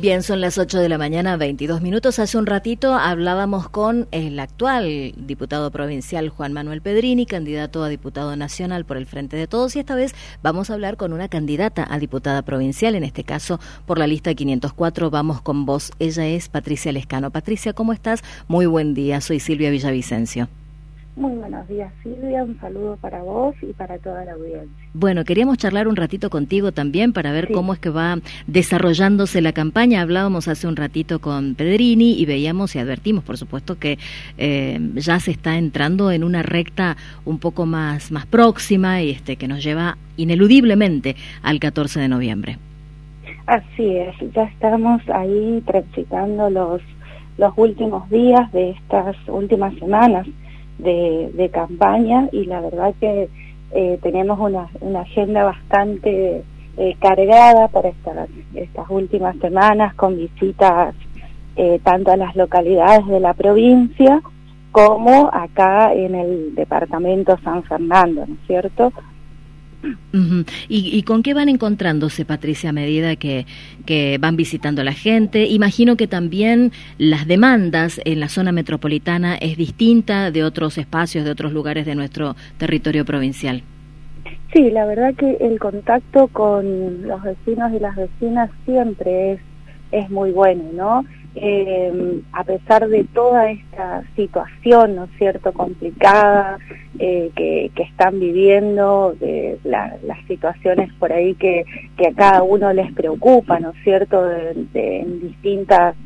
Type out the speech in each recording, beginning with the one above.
Bien, son las 8 de la mañana, 22 minutos. Hace un ratito hablábamos con el actual diputado provincial Juan Manuel Pedrini, candidato a diputado nacional por el Frente de Todos, y esta vez vamos a hablar con una candidata a diputada provincial, en este caso por la lista 504. Vamos con vos. Ella es Patricia Lescano. Patricia, ¿cómo estás? Muy buen día. Soy Silvia Villavicencio. Muy buenos días, Silvia. Un saludo para vos y para toda la audiencia. Bueno, queríamos charlar un ratito contigo también para ver cómo es que va desarrollándose la campaña. Hablábamos hace un ratito con Pedrini y veíamos y advertimos, por supuesto, que ya se está entrando en una recta un poco más próxima y que nos lleva ineludiblemente al 14 de noviembre. Así es, ya estamos ahí transitando los últimos días de estas últimas semanas de campaña, y la verdad que tenemos una agenda bastante cargada para estas últimas semanas, con visitas tanto a las localidades de la provincia como acá en el departamento San Fernando, ¿no es cierto? Uh-huh. ¿Y con qué van encontrándose, Patricia, a medida que van visitando a la gente? Imagino que también las demandas en la zona metropolitana es distinta de otros espacios, de otros lugares de nuestro territorio provincial. Sí, la verdad que el contacto con los vecinos y las vecinas siempre es muy bueno, ¿no? A pesar de toda esta situación, ¿no es cierto?, complicada que están viviendo, las situaciones por ahí que a cada uno les preocupa, ¿no es cierto?, en distintas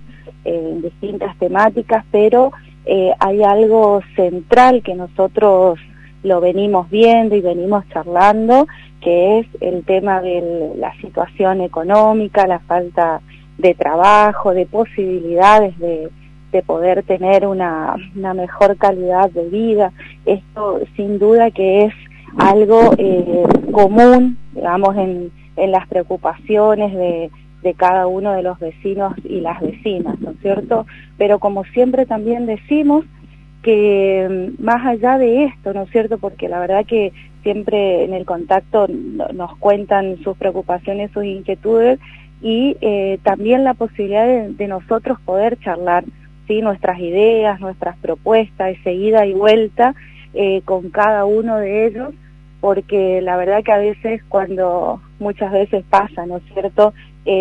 temáticas, pero hay algo central que nosotros lo venimos viendo y venimos charlando, que es el tema de la situación económica, la falta de trabajo, de posibilidades de poder tener una mejor calidad de vida. Esto sin duda que es algo común, digamos, en las preocupaciones de cada uno de los vecinos y las vecinas, ¿no es cierto? Pero como siempre también decimos que más allá de esto, ¿no es cierto?, porque la verdad que siempre en el contacto nos cuentan sus preocupaciones, sus inquietudes, y también la posibilidad de nosotros poder charlar, ¿sí?, nuestras ideas, nuestras propuestas, esa ida y vuelta con cada uno de ellos, porque la verdad que a veces muchas veces pasa, ¿no es cierto?,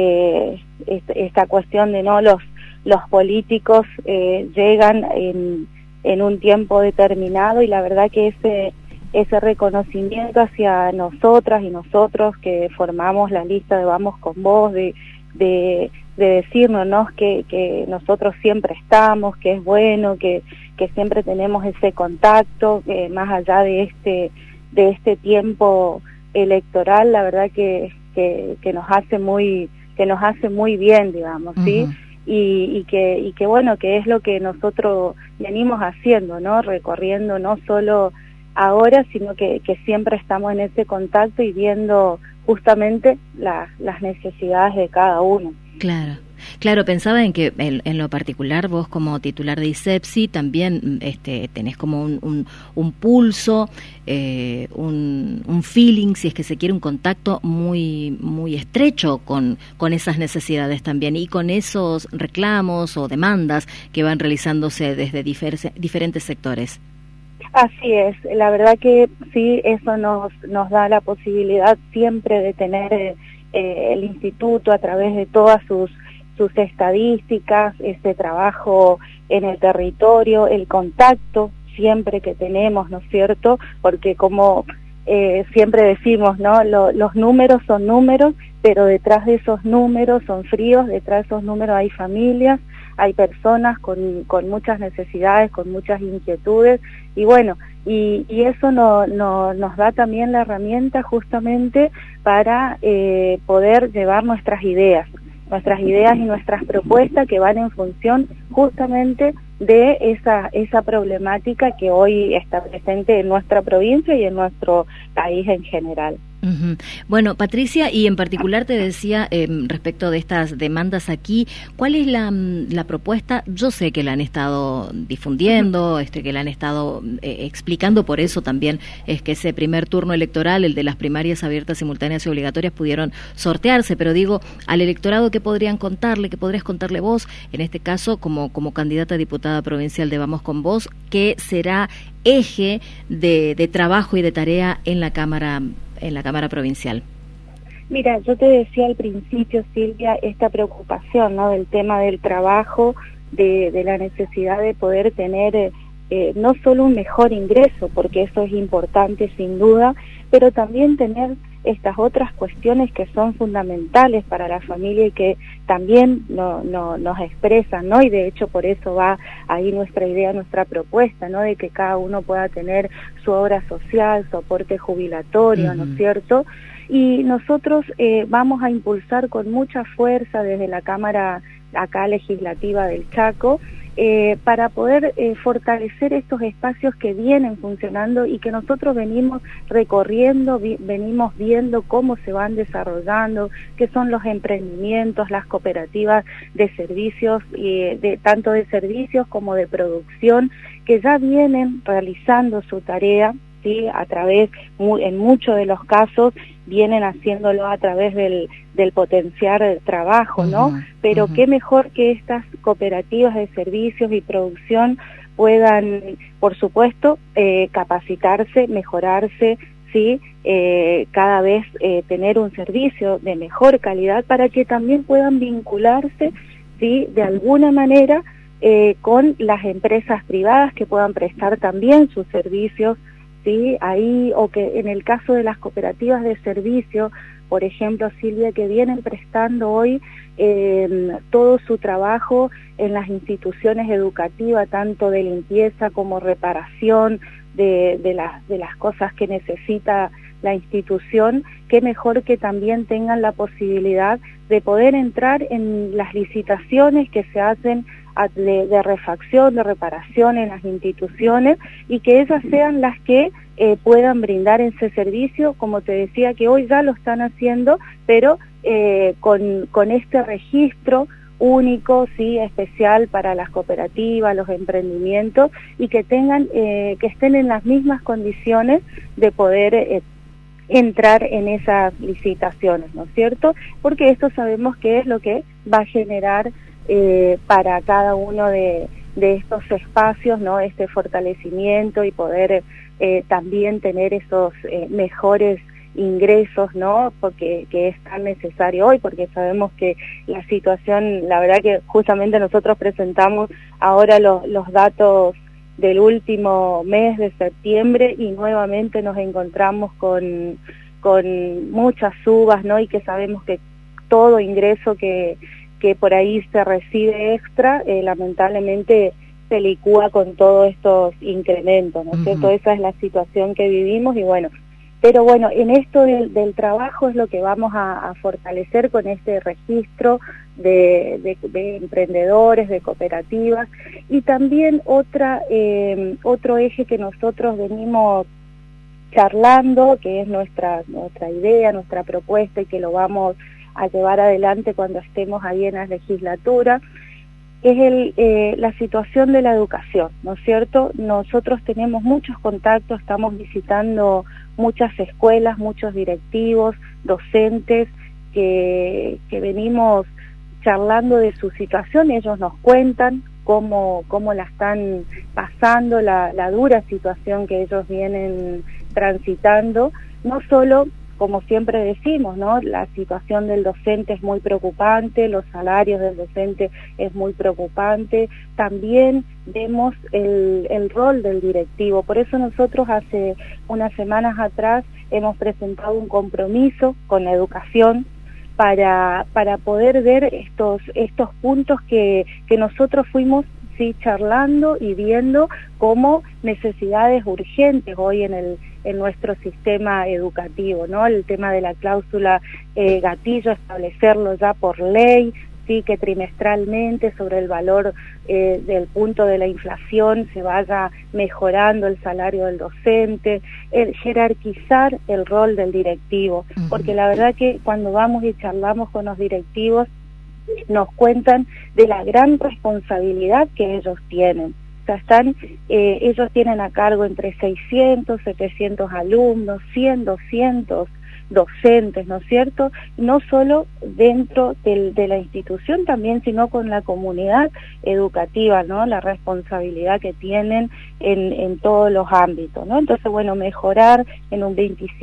esta cuestión de los políticos llegan en un tiempo determinado, y la verdad que ese reconocimiento hacia nosotras y nosotros que formamos la lista de Vamos con Vos, de decirnos, ¿no?, que nosotros siempre estamos, que es bueno, que siempre tenemos ese contacto, más allá de este tiempo electoral, la verdad que nos hace muy bien, digamos, ¿sí? Uh-huh. Y que bueno, que es lo que nosotros venimos haciendo, ¿no?, recorriendo no solo ahora, sino que siempre estamos en ese contacto y viendo justamente las necesidades de cada uno. Claro, pensaba en que en lo particular vos como titular de ISEPSI también tenés como un pulso, un feeling, si es que se quiere, un contacto muy estrecho con esas necesidades también, y con esos reclamos o demandas que van realizándose desde diferentes sectores. Así es, la verdad que sí, eso nos da la posibilidad siempre de tener el instituto a través de todas sus estadísticas, ese trabajo en el territorio, el contacto siempre que tenemos, ¿no es cierto?, porque como siempre decimos, ¿no?, los números son números, pero detrás de esos números son fríos, detrás de esos números hay familias, hay personas con muchas necesidades, con muchas inquietudes, y bueno, y eso nos da también la herramienta justamente para poder llevar nuestras ideas y nuestras propuestas que van en función justamente de esa problemática que hoy está presente en nuestra provincia y en nuestro país en general. Uh-huh. Bueno, Patricia, y en particular te decía respecto de estas demandas aquí, ¿cuál es la propuesta? Yo sé que la han estado difundiendo, que la han estado explicando, por eso también es que ese primer turno electoral, el de las primarias abiertas, simultáneas y obligatorias, pudieron sortearse, pero digo, al electorado, ¿qué podrías contarle vos, en este caso, como candidata a diputada provincial de Vamos con Vos, que será eje de trabajo y de tarea en la Cámara provincial? Mira, yo te decía al principio, Silvia, esta preocupación, ¿no?, del tema del trabajo, de la necesidad de poder tener no solo un mejor ingreso, porque eso es importante sin duda, pero también tener estas otras cuestiones que son fundamentales para la familia y que también nos expresan, ¿no? Y de hecho por eso va ahí nuestra idea, nuestra propuesta, ¿no?, de que cada uno pueda tener su obra social, su aporte jubilatorio, ¿no es cierto? Y nosotros vamos a impulsar con mucha fuerza desde la Cámara acá legislativa del Chaco, para poder fortalecer estos espacios que vienen funcionando y que nosotros venimos recorriendo, venimos viendo cómo se van desarrollando, qué son los emprendimientos, las cooperativas de servicios, tanto de servicios como de producción, que ya vienen realizando su tarea, ¿sí?, a través, en muchos de los casos, vienen haciéndolo a través del potenciar el trabajo, ¿no? Pero qué mejor que estas cooperativas de servicios y producción puedan, por supuesto, capacitarse, mejorarse, ¿sí?, cada vez tener un servicio de mejor calidad para que también puedan vincularse, ¿sí?, de alguna manera con las empresas privadas que puedan prestar también sus servicios, ¿sí?, ahí, o que en el caso de las cooperativas de servicio, por ejemplo, Silvia, que vienen prestando hoy todo su trabajo en las instituciones educativas, tanto de limpieza como reparación de las cosas que necesita la institución, qué mejor que también tengan la posibilidad de poder entrar en las licitaciones que se hacen de refacción, de reparación en las instituciones, y que ellas sean las que puedan brindar ese servicio, como te decía, que hoy ya lo están haciendo, pero con este registro único, sí, especial para las cooperativas, los emprendimientos, y que tengan, que estén en las mismas condiciones de poder entrar en esas licitaciones, ¿no es cierto? Porque esto sabemos que es lo que va a generar para cada uno de estos espacios, ¿no?, este fortalecimiento y poder también tener esos mejores ingresos, ¿no?, porque que es tan necesario hoy, porque sabemos que la situación, la verdad que justamente nosotros presentamos ahora los datos del último mes de septiembre y nuevamente nos encontramos con muchas subas, ¿no?, y que sabemos que todo ingreso que por ahí se recibe extra, lamentablemente se licúa con todos estos incrementos, ¿no es cierto? Esa es la situación que vivimos y bueno, pero bueno, en esto del trabajo es lo que vamos a fortalecer con este registro de emprendedores, de cooperativas, y también otro eje que nosotros venimos charlando, que es nuestra idea, nuestra propuesta, y que lo vamos a llevar adelante cuando estemos ahí en la legislatura, es la situación de la educación, ¿no es cierto? Nosotros tenemos muchos contactos, estamos visitando muchas escuelas, muchos directivos, docentes, que venimos charlando de su situación, ellos nos cuentan cómo la están pasando, la dura situación que ellos vienen transitando, no solo, como siempre decimos, ¿no?, la situación del docente es muy preocupante, los salarios del docente es muy preocupante, también vemos el rol del directivo, por eso nosotros hace unas semanas atrás hemos presentado un compromiso con la educación para poder ver estos puntos que nosotros fuimos, sí, charlando y viendo como necesidades urgentes hoy en nuestro sistema educativo, ¿no? El tema de la cláusula gatillo, establecerlo ya por ley, sí, que trimestralmente sobre el valor del punto de la inflación se vaya mejorando el salario del docente, el jerarquizar el rol del directivo, porque la verdad que cuando vamos y charlamos con los directivos nos cuentan de la gran responsabilidad que ellos tienen. O sea, ellos tienen a cargo entre 600, 700 alumnos, 100, 200 docentes, ¿no es cierto? No solo dentro de la institución también, sino con la comunidad educativa, ¿no? La responsabilidad que tienen en todos los ámbitos, ¿no? Entonces, bueno, mejorar en un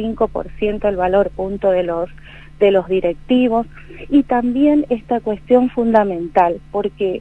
25% el valor punto de los directivos, y también esta cuestión fundamental, porque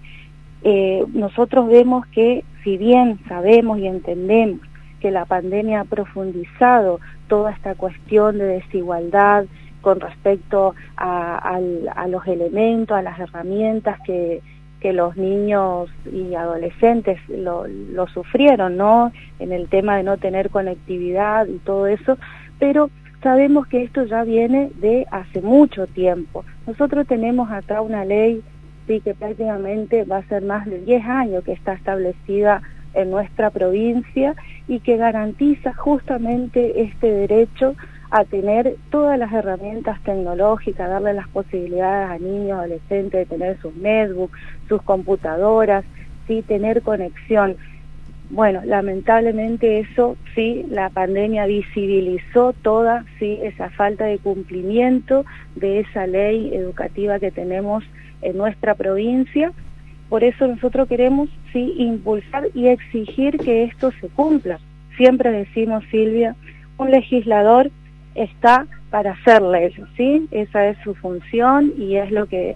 nosotros vemos que, si bien sabemos y entendemos que la pandemia ha profundizado toda esta cuestión de desigualdad con respecto a los elementos, a las herramientas que los niños y adolescentes lo sufrieron, ¿no? En el tema de no tener conectividad y todo eso, pero sabemos que esto ya viene de hace mucho tiempo. Nosotros tenemos acá una ley, sí, que prácticamente va a ser más de 10 años que está establecida en nuestra provincia y que garantiza justamente este derecho a tener todas las herramientas tecnológicas, darle las posibilidades a niños, adolescentes de tener sus netbooks, sus computadoras, sí, tener conexión. Bueno, lamentablemente eso, sí, la pandemia visibilizó toda, sí, esa falta de cumplimiento de esa ley educativa que tenemos en nuestra provincia. Por eso nosotros queremos, sí, impulsar y exigir que esto se cumpla. Siempre decimos, Silvia, un legislador está para hacer leyes, ¿sí? Esa es su función y es lo que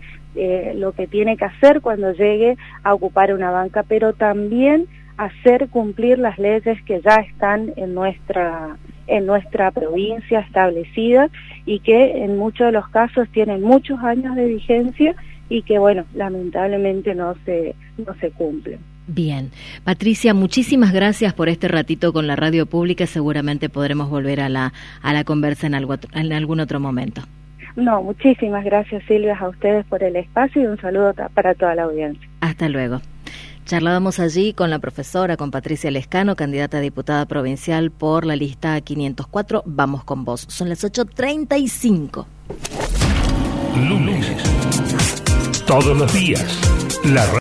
tiene que hacer cuando llegue a ocupar una banca, pero también hacer cumplir las leyes que ya están en nuestra provincia establecidas y que en muchos de los casos tienen muchos años de vigencia y que, bueno, lamentablemente no se cumplen. Bien. Patricia, muchísimas gracias por este ratito con la radio pública. Seguramente podremos volver a la conversa en algún otro momento. No, muchísimas gracias, Silvia, a ustedes por el espacio y un saludo para toda la audiencia. Hasta luego. Charlábamos allí con la profesora, con Patricia Lescano, candidata a diputada provincial por la lista 504. Vamos con vos. Son las 8:35. Lunes. Todos los días.